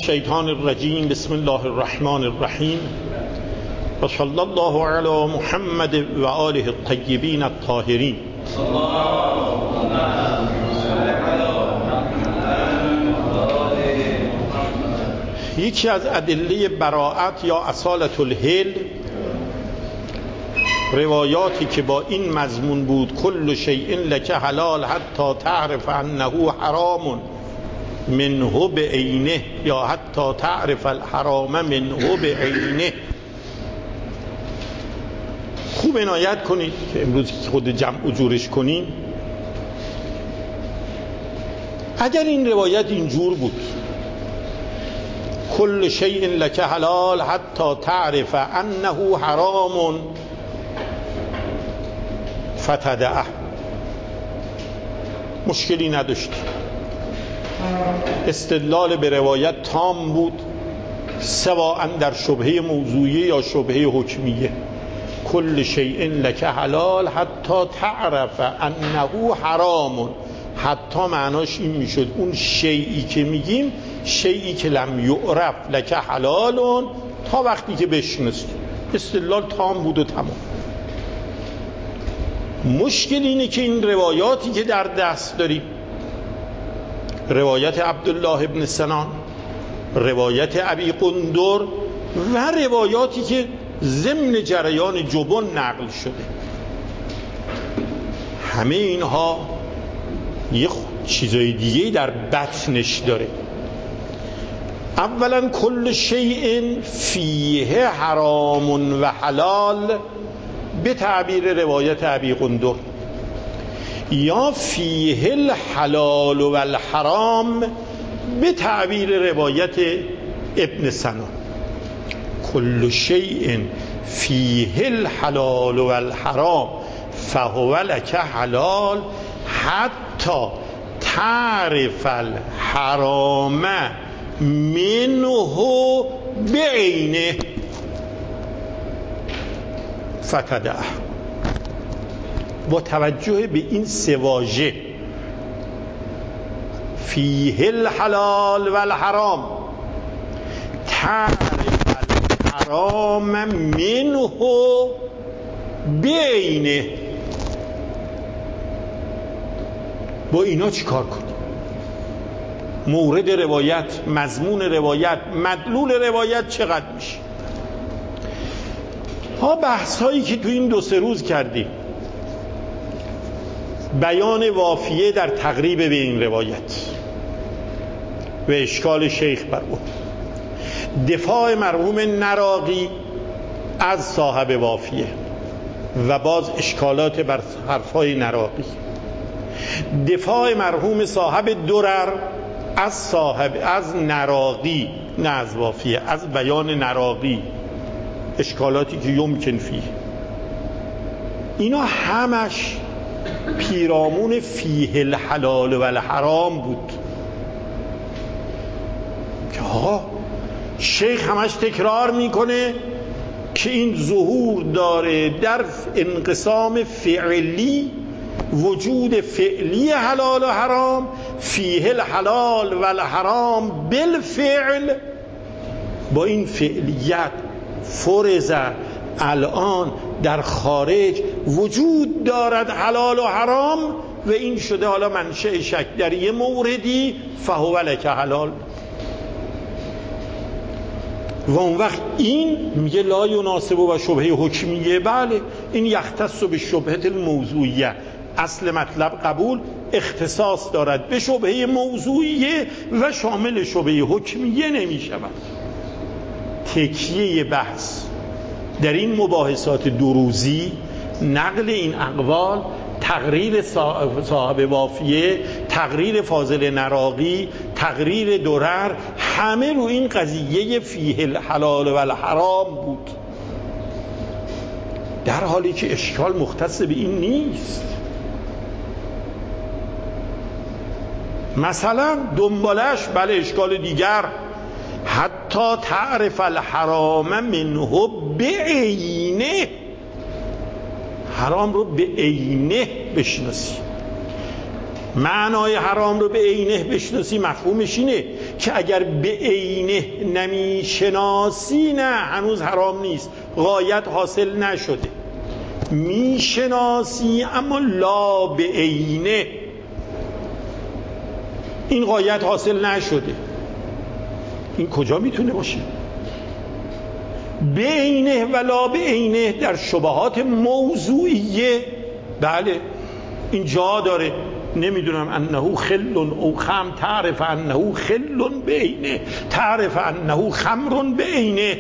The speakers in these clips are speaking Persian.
الشیطان الرجیم. بسم الله الرحمن الرحیم و صلی الله علی محمد و آله الطیبین الطاهرین. یکی از ادله براءت یا اصالة الحل روایاتی که با این مضمون بود: کل شیء لک حلال حتی تعرف انه حرام منه بعینه، یا حتی تعرف الحرام منه بعینه. خوب عنایت کنید که امروز خود جمع و جورش کنین. اگر این روایت اینجور بود کل شیء لک حلال حتی تعرف انه حرام فتدعه، مشکلی نداشت، استدلال به روایت تام بود، سواء در شبهه موضوعیه یا شبهه حکمیه. کل شیء لک حلال حتی تعرف انه حرام، حتی معناش این میشد اون شیئی که میگیم شیئی که لم یعرف لک حلال، تا وقتی که بشناسی. استدلال تام بود و تمام. مشکل اینه که این روایاتی که در دست داریم، روایت عبدالله ابن سنان، روایت ابی قندر و روایاتی که ضمن جریان جبن نقل شده، همه اینها یه چیزای دیگه در بطنش داره. اولا کل شیء فیه حرام و حلال به تعبیر روایت ابی قندر، یا فیه الحلال و الحرام به تعبیر روایت ابن سنان. کل شیء فیه الحلال و الحرام فهو لک حلال حتی تعرف الحرام منه بعینه فتدعه. با توجه به این سه واژه فیه الحلال و الحرام، تعرف الحرام منه بعینه، با اینا چی کار کنیم؟ مورد روایت، مضمون روایت، مدلول روایت چقدر میشه؟ ها بحث هایی که تو این 2-3 روز کردیم، بیان وافیه در تقریب به این روایت و اشکال شیخ بر اون، دفاع مرحوم نراقی از صاحب وافیه و باز اشکالات بر حرفای نراقی، دفاع مرحوم صاحب درر از نراقی، نه از وافیه، از بیان نراقی، اشکالاتی که یمکن فیه. اینا همش پیرامون فیه الحلال و الحرام بود که آقا شیخ همش تکرار میکنه که این ظهور داره در انقسام فعلی، وجود فعلی حلال و حرام، فیه الحلال و الحرام بالفعل. با این فعلیت فرض الان در خارج وجود دارد حلال و حرام و این شده حالا منشأ شک در یه موردی، فهو لک حلال. و اون وقت این میگه لا یناسب و شبهه حکمیه. بله، این یختص به شبهه الموضوعیه، اصل مطلب قبول، اختصاص دارد به شبهه موضوعیه و شامل شبهه حکمیه نمی شود. تکیه بحث در این مباحثات 2 روزی، نقل این اقوال، تقریر صاحب وافیه، تقریر فاضل نراقی، تقریر درر، همه رو این قضیه فیه الحلال و الحرام بود، در حالی که اشکال مختص به این نیست. مثلا دنبالش بله اشکال دیگر، حتی تعرف الحرام منه بعینه، حرام رو به عینه بشناسی. معنای حرام رو به عینه بشناسی مفهومش اینه که اگر به عینه نمیشناسی نه هنوز حرام نیست، غایت حاصل نشده. میشناسی اما لا به عینه، این غایت حاصل نشده. این کجا میتونه باشه؟ به عینه و لا به عینه در شبهات موضوعیه، بله این جا داره. نمیدونم انه خل او خم، تعرف انه خل به عینه، تعرف انه خمر به عینه.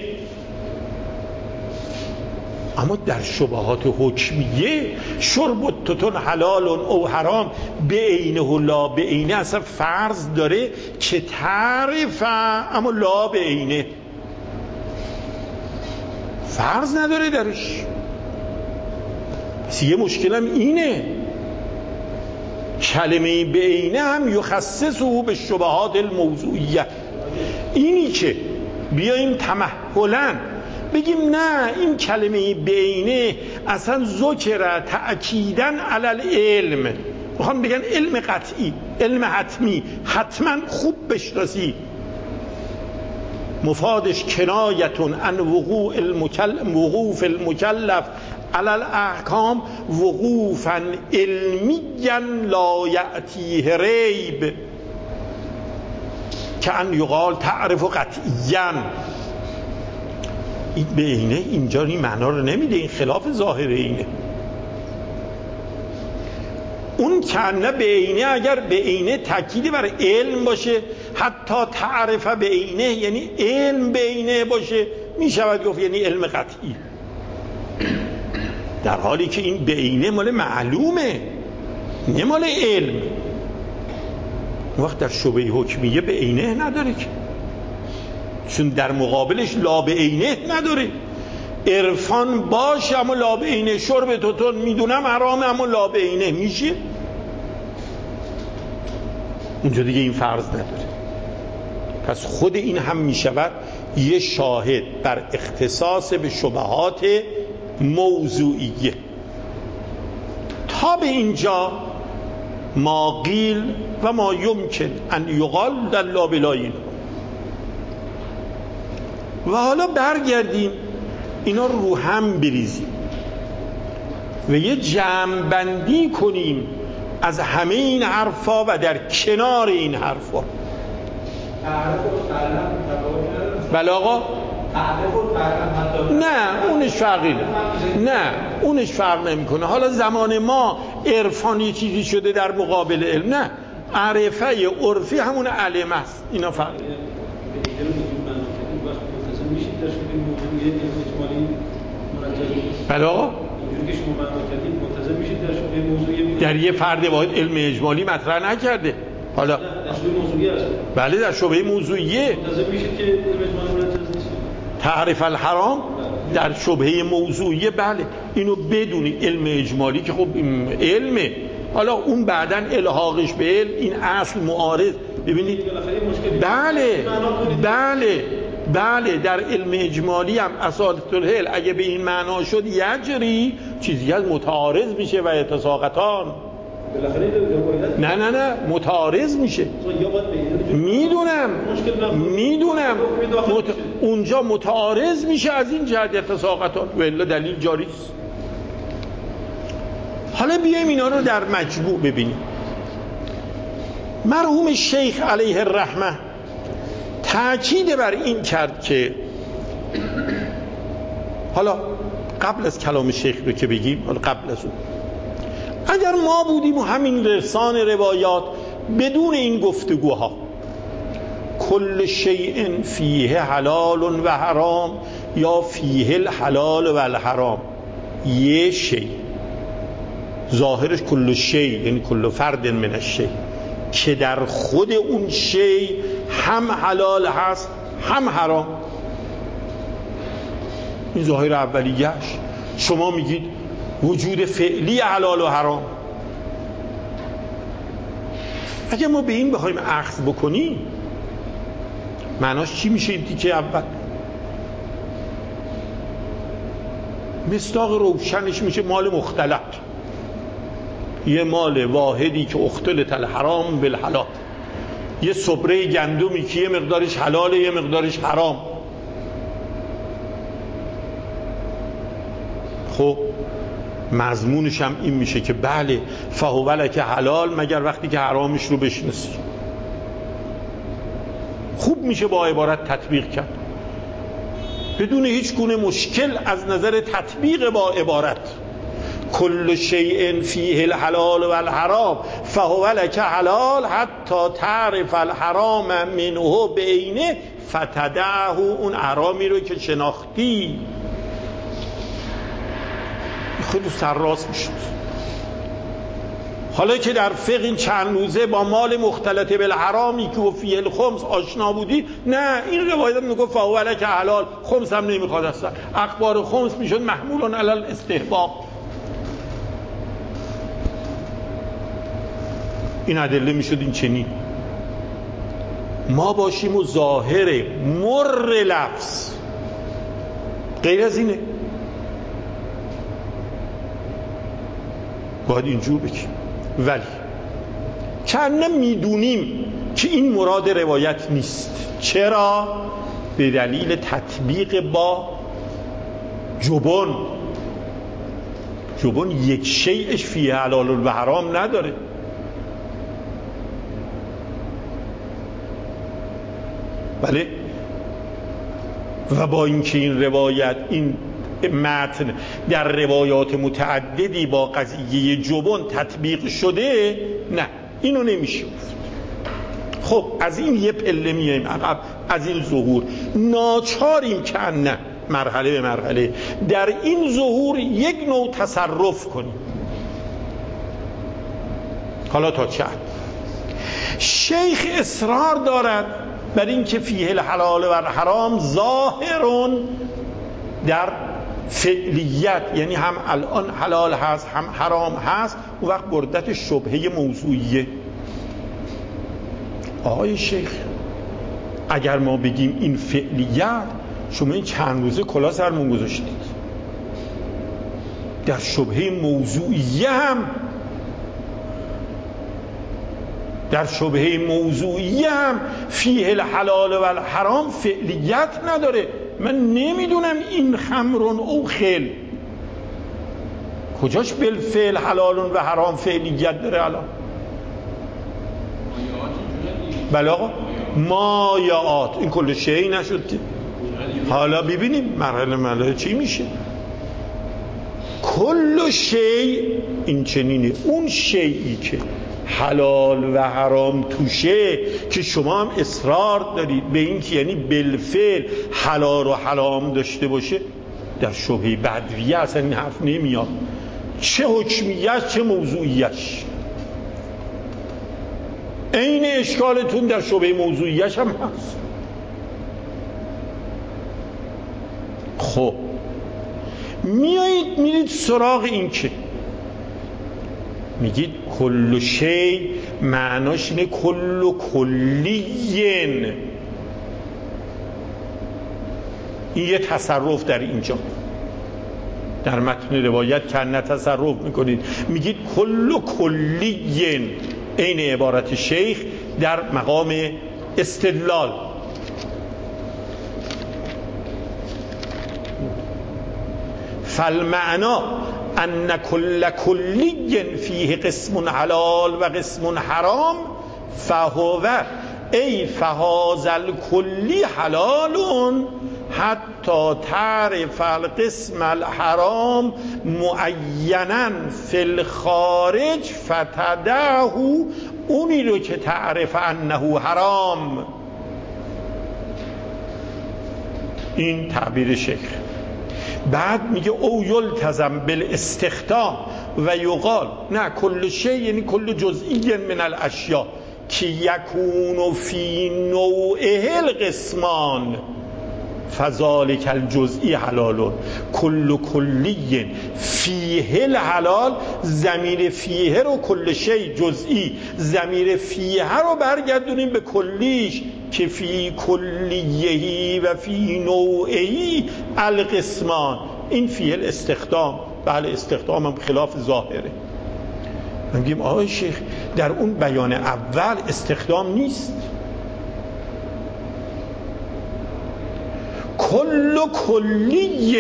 اما در شبهات حکمیه شرب التتن حلال او حرام به عینه و لا به عینه اصلا فرض داره که تعرف اما لا به عینه، فرض نداره درش. پس یه مشکلم اینه، کلمه به عینه هم یخصصه به شبهات الموضوعیه. اینی که بیاییم تمهلا بگیم نه این کلمه به عینه اصلا ذکر تأکیداً علی العلم، میخوام بگن علم قطعی، علم حتمی، حتما خوب بشناسی، مفادش کنایتون عن وقوف المکلف علی الاحکام وقوفا علمیا لا یأتیه ریب، که ان یقال تعرف قطعیا. این به عینه اینجا این معنا رو نمیده، این خلاف ظاهر اینه. اون کنه به عینه اگر به عینه تأکیدی بر علم باشه، حتی تعرف به عینه یعنی علم به عینه باشه، میشود گفت یعنی علم قطعی، در حالی که این به عینه مال معلومه نه مال علم. وقت در شبهه حکمیه به عینه نداره که، چون در مقابلش لا به عینه نداره. عرفان باشه اما لا به عینه، شرب تتن میدونم حرامه اما لا به عینه میشه، اونجا دیگه این فرض نداره. پس خود این هم میشود یه شاهد بر اختصاص به شبهات موضوعیه. تا به اینجا ما قیل و ما یمکن ان یقال در لا بلاین. و حالا برگردیم اینا رو هم بریزیم و یه جمع کنیم از همه این حرفا و در کنار این حرفا. بله آقا، نه اونش فرقی نه اونش فرق نمیکنه. حالا زمان ما عرفان یه چیزی شده در مقابل علم، نه عرفه عرفی همون علم است، اینا فرق. بله آقا، در یه فرد واحد علم اجمالی مطرح نکرده. حالا بله در شبهه موضوعیه تعریف الحرام در شبهه موضوعیه، بله اینو بدونی علم اجمالی که خب علمه، حالا اون بعدن الحاقش به علم این اصل معارض. ببینید بله در علم اجمالی هم اصالت الحل اگه به این معنا شد یجری، چیزی از متعارض میشه و یتساقطان. نه متعارض میشه، میدونم اونجا متعارض میشه از این جهت یتساقطان و الا دلیل جاری است. حالا بیایم اینا رو در مجموع ببینیم. مرحوم شیخ علیه الرحمه تأکید بر این کرد که، حالا قبل از کلام شیخ رو که بگیم، حالا قبل از اون اگر ما بودیم و همین رسان روایات بدون این گفتگوها کل شیء فیه حلال و حرام یا فیه الحلال و الحرام، یه شیء ظاهرش کل شیء یعنی کل فرد من الشیء، که در خود اون شیء هم حلال هست هم حرام. این ظاهر اولیه‌اش. شما میگید وجود فعلی حلال و حرام. اگه ما به این بخوایم اخذ بکنیم معناش چی میشه؟ این تیکه اول مصداق روشنش میشه مال مختلط، یه مال واحدی که اختلط الحرام بالحلال، یه صبره گندمی که یه مقدارش حلاله یه مقدارش حرام. خب مضمونش هم این میشه که بله فهو لک حلال، مگر وقتی که حرامش رو بشناسی. خوب میشه با عبارت تطبیق کرد بدون هیچ گونه مشکل از نظر تطبیق با عبارت. کل شیء فیه الحلال و الحرام فهو لک حلال حتی تعرف الحرام منه بعینه فتدعه، اون حرامی رو که شناختی خیلی سرراست میشد. حالا که در فقه این چند روزه با مال مختلط بالحرامی که فیه الخمس آشنا بودی، نه این روایت میگفت فهو لک حلال، خمس هم نمیخواد اصلا، اخبار خمس میشد محمول علی الاستحباب. این ادله میشد این چنین. ما باشیم و ظاهر مر لفظ غیر از اینه، باید اینجور بگیم. ولی چند میدونیم که این مراد روایت نیست. چرا؟ به دلیل تطبیق با جبن. جبن یک شیءش فیه حلال و حرام نداره. بله. و با اینکه این روایت، این متن در روایات متعددی با قضیه جبن تطبیق شده، نه اینو نمیشه گفت. خب از این یه پله میایم عقب، از این ظهور ناچاریم که نه مرحله به مرحله در این ظهور یک نوع تصرف کنیم. حالا تا چه شیخ اصرار دارد بر این که فیه الحلال و الحرام ظاهرون در فعلیت، یعنی هم الان حلال هست هم حرام هست، اون وقت بردت شبهه موضوعیه. آقای شیخ اگر ما بگیم این فعلیت، شما این چند روزه کلا سرمون گذاشتید. در شبهه موضوعیه هم، در شبهه موضوعیه هم فیه الحلال و الحرام فعلیت نداره. من نمیدونم این خمرون او خل کجاش بالفعل حلالون و حرام فعلیت داره. الان بله آقا مایعات، این کل شیء نشد که. حالا ببینیم مرحله چی میشه. کل شیء این چنینه، اون شیئی که حلال و حرام توشه که شما هم اصرار دارید به این که یعنی بالفعل حلال و حرام داشته باشه، در شبهه بدویه اصلا این حرف نمیاد، چه حکمیت چه موضوعیش. این اشکالتون در شبهه موضوعیش هم هست. خب میرید سراغ این که میگید کل شی، معناش اینه کل کلیین. این یه تصرف در اینجا در متن روایت کنه تصرف میکنید، میگید کل کلیین. این عبارت شیخ در مقام استدلال. فالمعنا ان کل کلی فیه قسم حلال و قسم حرام فهو ای فهذا الکلی حلال حتی تعرف القسم الحرام معینا فی الخارج فتدعه، اونی رو که تعرف انه حرام. این تعبیر شیخ. بعد میگه او یلتزم بالاستخدام و یقال نه کل شیء یعنی کل جزئی من الاشیاء که یکون فی نوعه القسمان فذلک الجزئی حلال. کل کلی فیه الحلال، ضمیر فیه رو کل شیء جزئی، ضمیر فیه رو برگردونیم به کلیش که فی کلیهی و فی نوعهی القسمان. این فیه الاستخدام. بله استخدام هم خلاف ظاهره. میگیم آقای شیخ در اون بیان اول استخدام نیست. کل کلی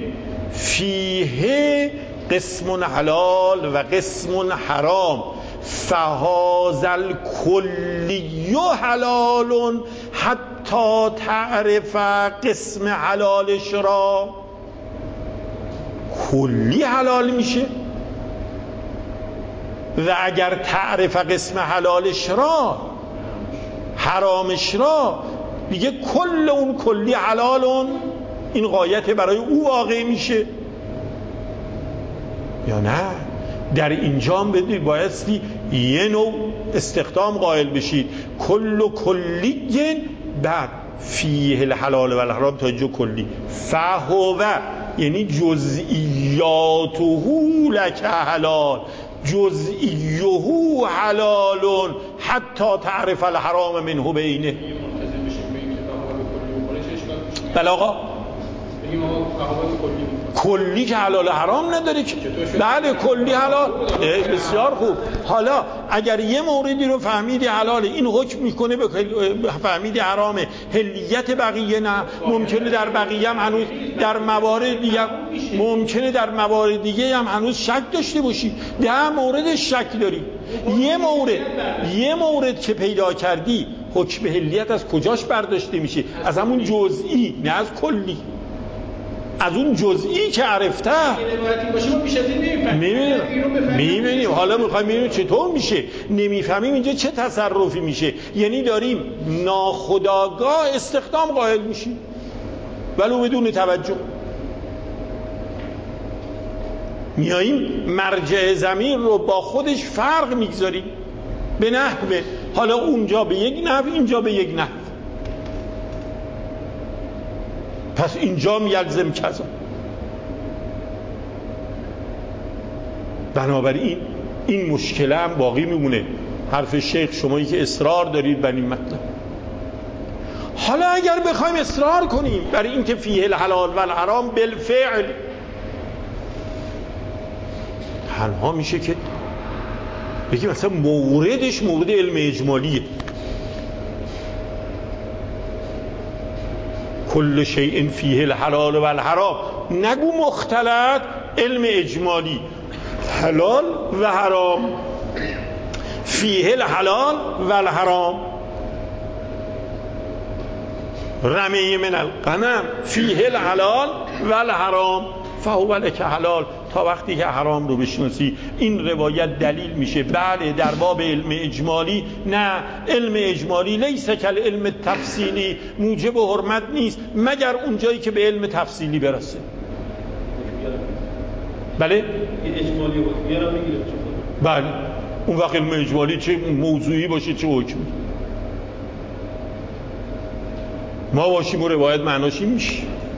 فیه قسم حلال و قسم حرام فهذا الکلی حلال حتی تعرف قسم حلالش را. کلی حلال میشه و اگر تعرف قسم حلالش را، حرامش را، دیگه کل اون کلی حلالون، این غایت برای او واقع میشه یا نه؟ در اینجا هم بدید بایستی یه نوع استخدام قائل بشید، کل کلی، بعد فیه الحلال و الحرام تا اینجا کلی، فهو یعنی جزئیاته لک حلال، جزئیه حلال حتی تعرف الحرام منه بینه. بله آقا، کلی که حلال حرام نداره که. بله کلی حلال، بسیار خوب. حالا اگر یه موردی رو فهمیدی حلاله، این حکم میکنه به فهمیدی حرامه، حلیت بقیه نه. ممکنه در بقیه هم هنوز در موارد دیگه، ممکنه در موارد دیگه هم هنوز شک داشته باشی. 10 مورد شک داری، یه مورد که پیدا کردی، حکم حلیت از کجاش برداشته میشه؟ از همون جزئی، نه از کلی. از اون جزئی که عرفته میبینیم. حالا میخوایم ببینیم چطور میشه. نمیفهمیم اینجا چه تصرفی میشه، یعنی داریم ناخودآگاه استخدام قائل میشیم ولو بدون توجه. میاییم مرجع ضمیر رو با خودش فرق میگذاریم به نحوه، حالا اونجا به یک نحو، اینجا به یک نحو، پس اینجا میلزم کذا. بنابراین این مشکل هم باقی میمونه. حرف شیخ، شمایی که اصرار دارید بر این مطلب. حالا اگر بخوایم اصرار کنیم برای اینکه فیه الحلال و الحرام بالفعل، تنها میشه که بگیم مثلا موردش مورد علم اجمالیه، کل شیء فیه الحلال و الحرام، نگو مختلط، علم اجمالی، حلال و حرام، فیه الحلال و الحرام، رمی من الغنم فیه الحلال و الحرام فهو لک حلال. تا وقتی که حرام رو بشناسی این روایت دلیل میشه. بله در باب علم اجمالی نه، علم اجمالی لیس کل علم تفصیلی، موجب حرمت نیست مگر اونجایی که به علم تفصیلی برسه. بله اجمالی بود میارم میگیره. بله اون وقت علم اجمالی چه موضوعی باشه چه حکمی ما باشیم و روایت معناشی میشه.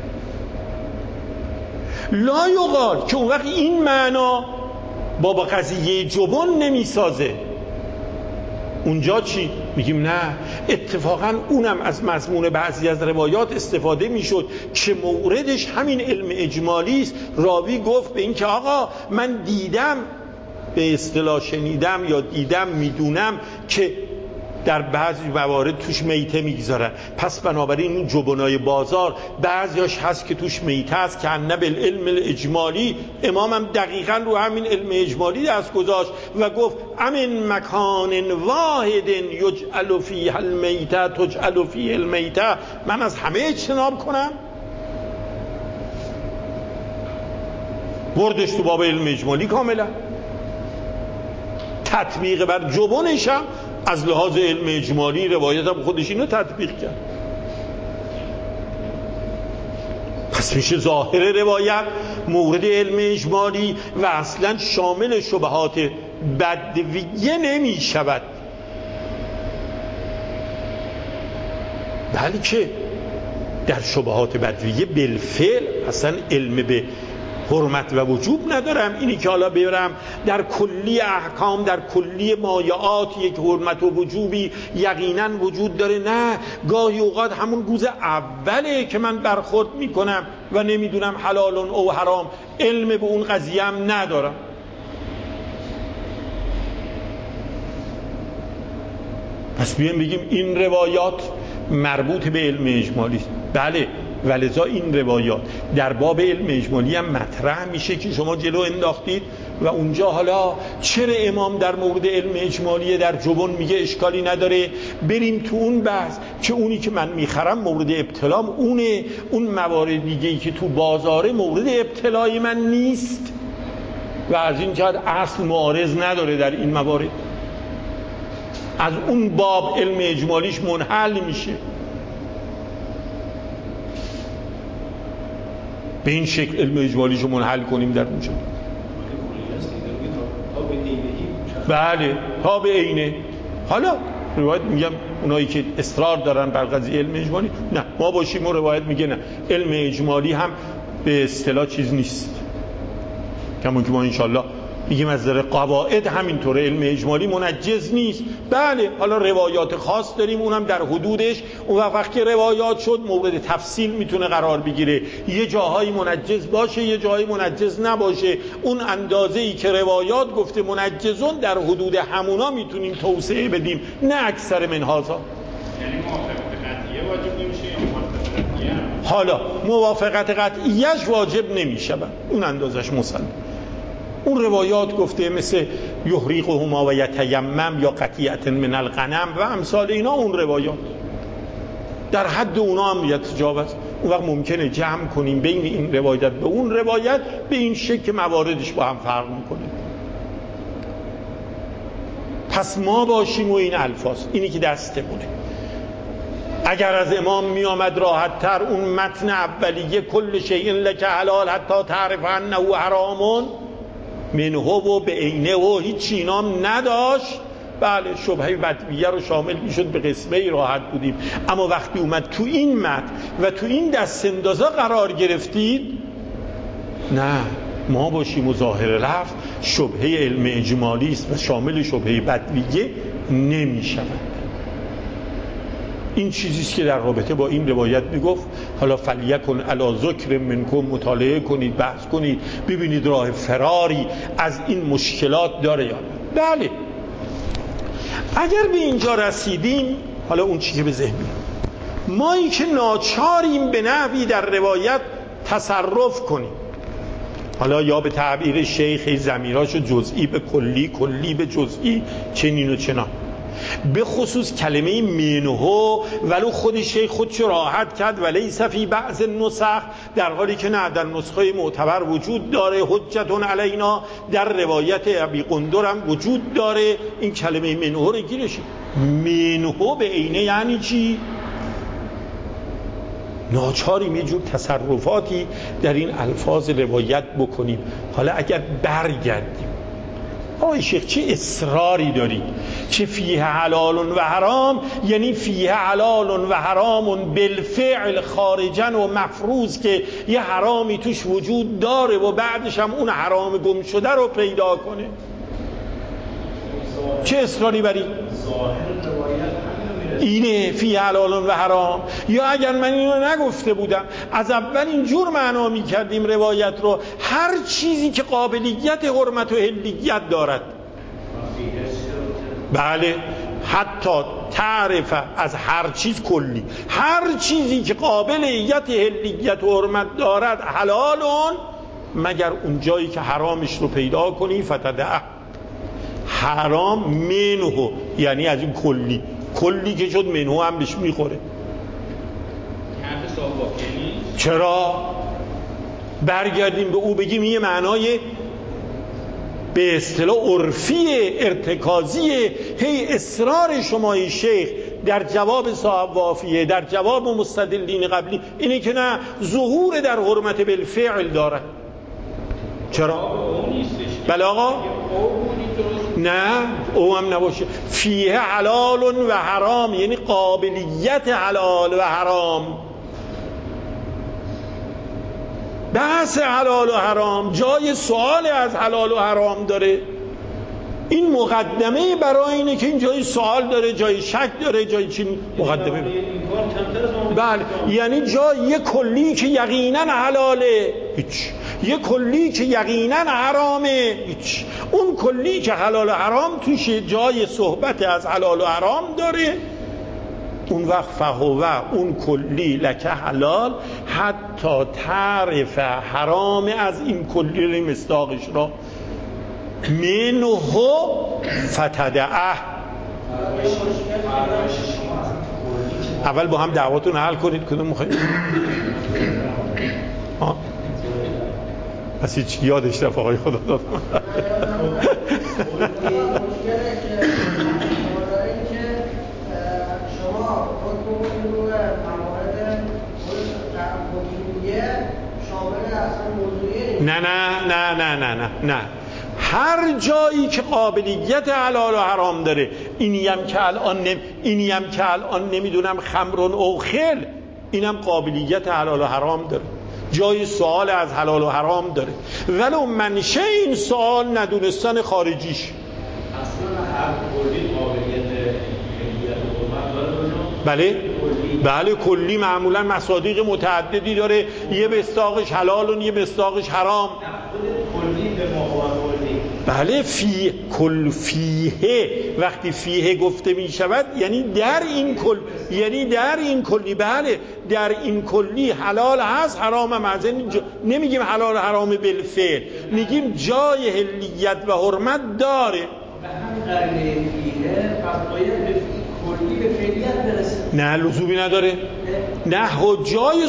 لا یقال که اون وقت این معنا با قضیه جبن نمیسازه. اونجا چی؟ میگیم نه، اتفاقا اونم از مضمون بعضی از روایات استفاده میشد که موردش همین علم اجمالی است. راوی گفت به این که آقا من دیدم، به اصطلاح شنیدم یا دیدم، میدونم که در بعضی موارد توش میته میگذارن، پس بنابراین اون جبنای بازار بعضیاش هست که توش میته است که انه بالعلم الاجمالی. امامم دقیقاً رو همین علم اجمالی دست گذاشت و گفت امن مکان واحد یجعل فیه المیته تجعل فیه المیته، من از همه اجتناب کنم. بردش تو باب علم اجمالی کاملا، تطبیق بر جبنشم از لحاظ علم اجمالی روایت هم خودش اینو تطبیق کرد. پس میشه ظاهر روایت مورد علم اجمالی و اصلا شامل شبهات بدویه نمی شود، بلکه در شبهات بدویه بالفعل اصلا علم به حرمت و وجوب ندارم. اینی که حالا برم در کلی احکام، در کلی مایعات یک حرمت و وجوبی یقینا وجود داره، نه، گاهی اوقات همون گوز اوله که من برخورد میکنم و نمیدونم حلال او حرام، علم به اون قضیه هم ندارم. پس بیایم بگیم این روایات مربوط به علم اجمالی است. بله، ولذا این روایات در باب علم اجمالی هم مطرح میشه که شما جلو انداختید و اونجا حالا چرا امام در مورد علم اجمالی در جبن میگه اشکالی نداره، بریم تو اون بحث که اونی که من میخرم مورد ابتلام اونه، اون موارد دیگه‌ای که تو بازاره مورد ابتلای من نیست و از این جهت اصل معارض نداره در این موارد. از اون باب علم اجمالیش منحل میشه. به این شکل علم اجمالیشو منحل کنیم در اونجا. بله، تا به عینه. حالا روایت میگم اونایی که اصرار دارن بر قضیه علم اجمالی، نه ما باشیم و روایت میگه نه، علم اجمالی هم به اصطلاح چیز نیست. همون که ما انشالله میگیم از نظر قواعد همینطوره، علم اجمالی منجز نیست. بله، حالا روایات خاص داریم اونم در حدودش، اون وقتی روایات شد مورد تفصیل میتونه قرار بگیره، یه جاهایی منجز باشه یه جاهایی منجز نباشه. اون اندازه‌ای که روایات گفته منجزون در حدود همونا میتونیم توسعه بدیم، نه اکثر منهازا. یعنی موافقت قطعیه واجب نمیشه یا موافقت قطعیه؟ حالا موافقت قطعیه‌اش واجب نمیشه، اون اندازش مسلم. اون روایات گفته مثل یحریقهما و یتیمم یا قطیعة من الغنم و امثال اینا، اون روایات در حد اونا هم یتجاوز. اون وقت ممکنه جمع کنیم بین این روایت به اون روایت به این شکل که مواردش با هم فرق میکنه. پس ما باشیم و این الفاظ اینی که دستمونه. اگر از امام می آمد راحت تر اون متن اولیه کل شیء لک حلال حتی تعرف انه حرام منه و به عینه و هیچ اینام نداشت، بله شبهه بدویه رو شامل میشد، به قسمه راحت بودیم. اما وقتی اومد تو این متن و تو این دست اندازه قرار گرفتید، نه ما باشیم و ظاهر لفظ شبهه علم اجمالی است و شامل شبهه بدویه نمیشود. این چیزیست که در رابطه با این روایت میگفت. حالا فلیکن علی ذکر منکم، مطالعه کنید، بحث کنید، ببینید راه فراری از این مشکلات داره یا نه. بله، اگر به اینجا رسیدیم، حالا اون چیزی که به ذهن مایی که ناچاریم به نحوی در روایت تصرف کنیم، حالا یا به تعبیر شیخ ضمیراشو جزئی به کلی، کلی به جزئی، چنین و چنان. به خصوص کلمه منهو ولو خود شیخ خودشو راحت کرد ولیس فی بعض النسخ، در حالی که نه در نسخه معتبر وجود داره، حجتون علینا در روایت ابی قندر هم وجود داره. این کلمه منهو رو گیرش، منهو به عینه یعنی چی؟ ناچاریم یه جور تصرفاتی در این الفاظ روایت بکنیم. حالا اگر برگردیم آقای شیخ چه اصراری دارید؟ چه فیه حلال و حرام، یعنی فیه حلال و حرام بالفعل خارجن و مفروض که یه حرامی توش وجود داره و بعدش هم اون حرام گم شده رو پیدا کنه. چه اصراری برید؟ اینه فی حلال و حرام. یا اگر من اینو نگفته بودم از اول اینجور معنا می کردیم روایت رو، هر چیزی که قابلیت حرمت و حلیت دارد، بله حتی تعرف از هر چیز کلی، هر چیزی که قابلیت حلیت و حرمت دارد حلالون، مگر اون جایی که حرامش رو پیدا کنی فتدعه حرام منه، یعنی از این کلی، کلی که شد منو هم بهش میخوره. چرا؟ برگردیم به او بگیم یه معنای به اصطلاح عرفی ارتکازی. هی اصرار شمای شیخ در جواب صاحب وافیه، در جواب مستدلین قبلی اینه که نه، ظهور در حرمت بالفعل داره. چرا؟ بله آقا؟ نه او هم نباشه. فیه حلال و حرام یعنی قابلیت حلال و حرام. بحث حلال و حرام جای سوال از حلال و حرام داره. این مقدمه برای اینه که این جای سوال داره، جای شک داره، جای چی مقدمه. بله، یعنی جای یه کلی که یقینا حلاله هیچ، یه کلی که یقینا حرامه هیچ. اون کلی که حلال و حرام توش جای صحبت از حلال و حرام داره، اون وقت فهوه اون کلی لکه حلال حتی تعرف حرام از این کلی مصداقش را منه فتدعه. اول با هم دعواتون حل کنید کدوم میخواید. پس هیچ یادش رفت آقای خدا داد. نه هر جایی که قابلیت حلال و حرام داره، اینیم که الان نمیدونم خمرون او خل، اینم قابلیت حلال و حرام داره، جای سوال از حلال و حرام داره، ولو منشه این سوال ندونستن خارجیش. اصلا هر کلی قابلیت فعلیت و حرمت داره. بله کلی معمولا مصادیق متعددی داره، یه مصداقش حلال و یه مصداقش حرام. کلی به ماهوال بله فیه وقتی فیه گفته می شود یعنی در این کلی بله در این کلی حلال هست حرام هم هست. نمیگیم حلال حرام بالفعل، میگیم جای حلیت و حرمت داره. به هم قرینه فیه پس باید به کلی به فعلیت برسه. نه لزومی نداره. نه جای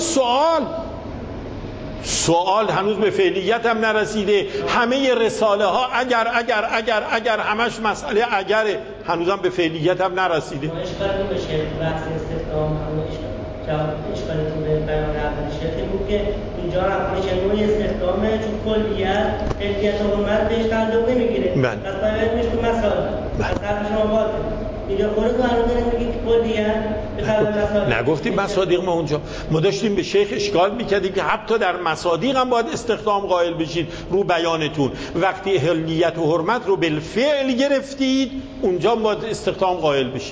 سوال هنوز به فعلیت هم نرسیده. همه رساله ها اگر همش مسئله اگره، هنوز هم به فعلیت هم نرسیده. اشکالتون به شیخ بحث استخدام اشکالتون به بیان اول شیخی بود که اینجا رفتش نوعی استخدامه چون کلیت فعلیت و حرمت بهش تعلق نمیگیره. پس باید میشه تو مسائل از شما باطل دیگه خورد و عروض نمیگید کلیت نگفتیم مصادیق. ما اونجا ما داشتیم به شیخ اشکال میکردیم که حتی در مصادیق هم باید استخدام قائل بشید رو بیانتون. وقتی حلیت و حرمت رو بالفعل گرفتید اونجا باید استخدام قائل بشید.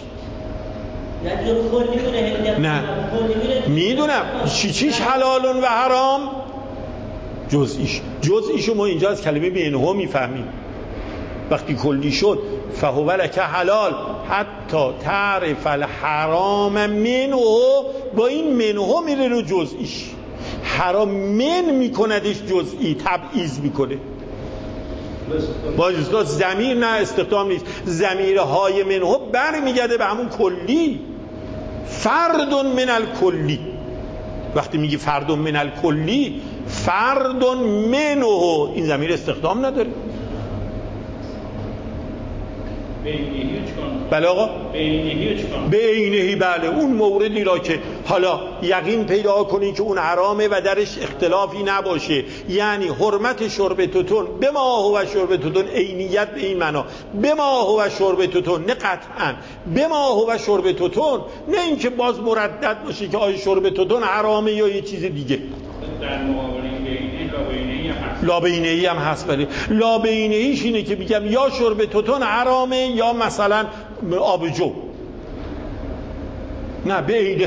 نه میدونم چیش حلالون و حرام جزئیشو ما اینجا از کلمه بینه میفهمیم. وقتی کلی شد فهو لک حلال حتی تعرف الحرام منه، با این منه میره رو جزئیش. حرام من میکندش جزئی، تبعیض میکنه. با اجازه ضمیر نه استخدام نیست، ضمیرهای منه برمیگرده به همون کلی. فرد من الکلی، وقتی میگی فرد من الکلی فرد منه، این ضمیر استخدام نداره. بله آقا به عینهی بله اون موردی را که حالا یقین پیدا کنی که اون حرامه و درش اختلافی نباشه، یعنی حرمت شرب توتون به ما هو شرب توتون، عینیت به این معنا به ما هو شرب توتون، نه قطعا به ما هو شرب توتون، نه اینکه باز مردد باشه که آیا شرب توتون حرامه یا یه چیز دیگه. در مقابل لابینه‌ای هم هست. ولی لابینه‌ایش اینه که میگم یا شرب توتون حرامه یا مثلا آبجو. نه به عینه.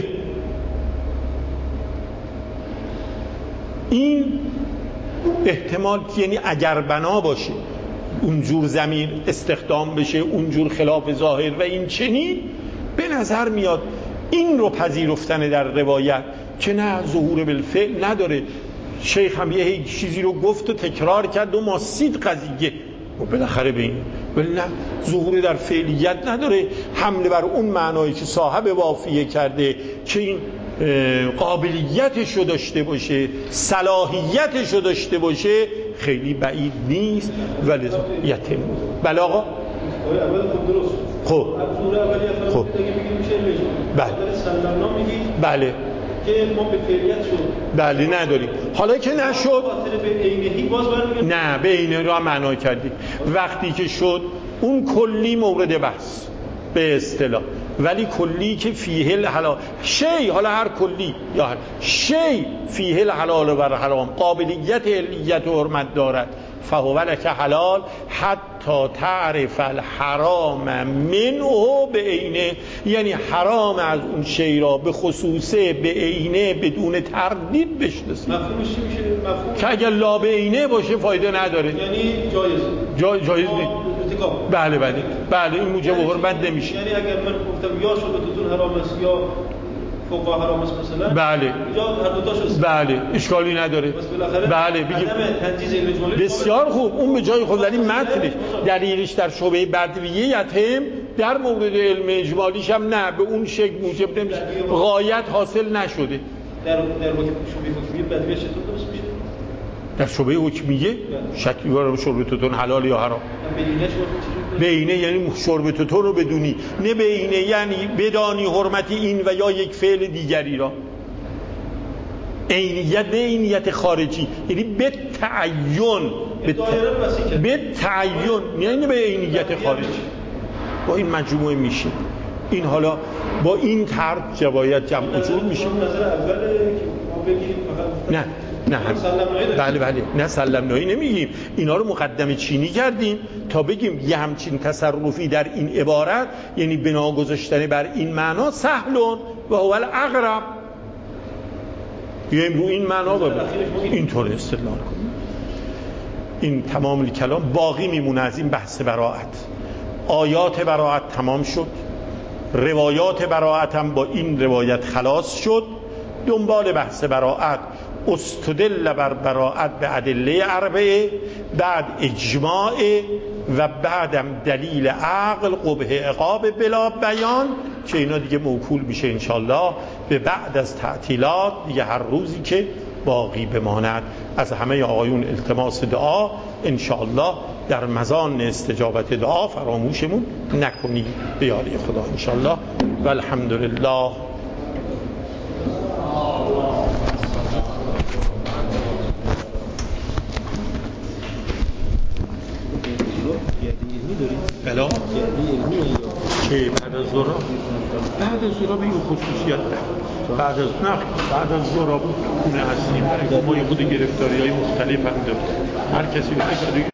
این احتمال یعنی اگر بنا باشه اونجور ضمیر استخدام بشه، اونجور خلاف ظاهر و این چنین، به نظر میاد این رو پذیرفتن در روایت که نه ظهور بالفعل نداره. شیخ هم یه چیزی رو گفت و تکرار کرد و ماسید قضیه و بالاخره به این، ولی نه ظهور در فعلیت نداره. حمله بر اون معنایی که صاحب وافیه کرده که این قابلیتش رو داشته باشه، صلاحیتش رو داشته باشه، خیلی بعید نیست. ولی یتم بله آقا اول خود درست خب خب بله که ما به فعلیت شد بله نداریم. حالا که نشد به عینهی باز برمیگردیم. نه به عینه رو هم معنا کردیم. وقتی که شد اون کلی مورد بحث به اصطلاح، ولی کلی که فیه الحلال شی، حالا هر کلی یا هر شی فیه الحلال و حرام قابلیت علیت و حرمت دارد، فهو لک حلال حتی حتی تعرف الحرام منه به عینه، یعنی حرام از اون شی را به خصوصه به عینه بدون تردید بشناسی. مفهومش چی میشه؟ مفهوم که اگر لا به عینه باشه فایده نداره، یعنی جایزه. جایز نیست. بله این موجب حرمت نمیشه. یعنی اگر من گفتم یا شربتتون حرام است یا فوق حرام است مثلا، بله یا هر دو تاش است، بله اشکالی نداره. بله بگیم بسیار خوب، اون به جای خود. ولی متنش دلیلش در شبهه بدویت هم در مورد علم اجمالیش هم نه به اون شکل موجب نمیشه، غایت حاصل نشده. در شبهه حکمیه بدویه چطور درست میشه؟ در شبهه حکمیه شکی دارم شربتتون حلال یا حرام. بینه یعنی شربتتون رو بدونی، نه بینه یعنی بدانی حرمت این و یا یک فعل دیگری را. عینیت نه عینیت خارجی، یعنی به تعین، به تعین یعنی به عینیت خارجی. با این مجموعه میشه این. حالا با این طرح جوایت جمع و جور میشه. نظر اوله که ما بگیم نه بله نه سلمنایی نمیگیم، اینا رو مقدمه چینی کردیم تا بگیم یه همچین تصرفی در این عبارت یعنی بنا گذاشتن بر این معنا سهلون و هو الاقرب، بیایم رو این معنا اینطور استدلال کنیم. این تمام کلام باقی میمونه از این بحث براءت. آیات براءت تمام شد، روایات براءت هم با این روایت خلاص شد. دنبال بحث براءت استدل بر براءت به ادله اربعه، بعد اجماع و بعدم دلیل عقل قبح عقاب بلا بیان که اینا دیگه موکول میشه انشالله به بعد از تعطیلات دیگه، هر روزی که باقی بماند. از همه آقایون التماس دعا انشالله در مزان استجابت دعا فراموشمون نکنید به یاد خدا انشالله. و الحمدلله. بلا که بعد از ظهر به این خصوصیت بعد از ظهر بود خونه هستیم، ما یه خود گرفتاری های مختلف هم داریم، هر کسی